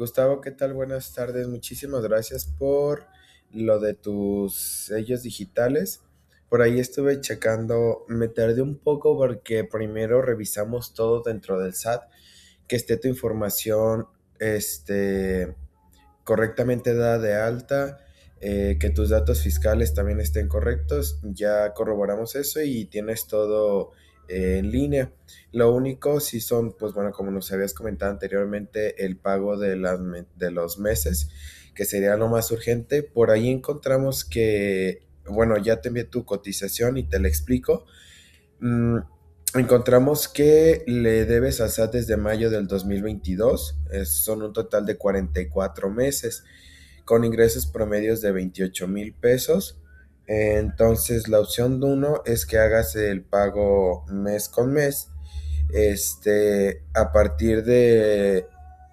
Gustavo, ¿qué tal? Buenas tardes. Muchísimas gracias por lo de tus sellos digitales. Por ahí estuve checando, me tardé un poco porque primero revisamos todo dentro del SAT, que esté tu información, este, correctamente dada de alta, que tus datos fiscales también estén correctos. Ya corroboramos eso y tienes todo en línea. Lo único, si son, pues bueno, como nos habías comentado anteriormente, el pago de los meses, que sería lo más urgente. Por ahí encontramos que, bueno, ya te envié tu cotización y te la explico. Mm, Encontramos que le debes al SAT desde mayo del 2022, son un total de 44 meses, con ingresos promedios de 28,000 pesos. Entonces, la opción uno es que hagas el pago mes con mes, a partir de,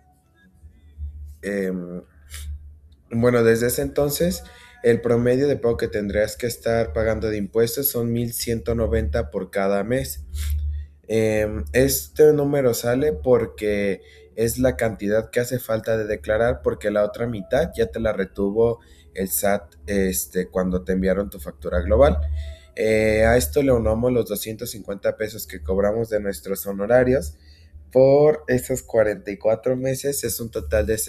em, bueno, desde ese entonces, el promedio de pago que tendrías que estar pagando de impuestos son 1,190 por cada mes. Este número sale porque es la cantidad que hace falta de declarar, porque la otra mitad ya te la retuvo el SAT cuando te enviaron tu factura global. A esto le unamos los 250 pesos que cobramos de nuestros honorarios. Por esos 44 meses es un total de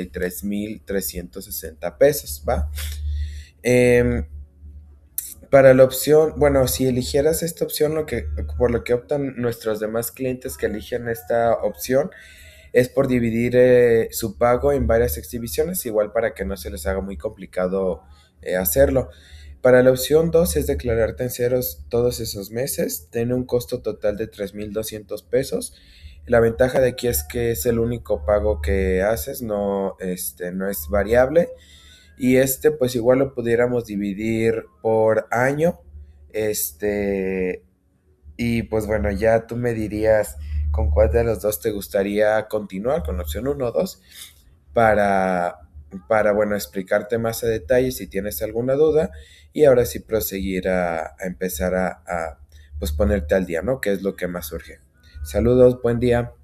63,360 pesos, ¿va? Em, para la opción, bueno, si eligieras esta opción, por lo que optan nuestros demás clientes que eligen esta opción, es por dividir su pago en varias exhibiciones, igual para que no se les haga muy complicado hacerlo. Para la opción 2 es declararte en ceros todos esos meses, tiene un costo total de 3,200 pesos. La ventaja de aquí es que es el único pago que haces, no, no es variable. Y pues igual lo pudiéramos dividir por año. Este, y pues bueno, ya tú me dirías con cuál de los dos te gustaría continuar, con la opción uno o 2, para, bueno, explicarte más a detalle si tienes alguna duda y ahora sí proseguir a empezar pues ponerte al día, ¿no? Que es lo que más surge. Saludos, buen día.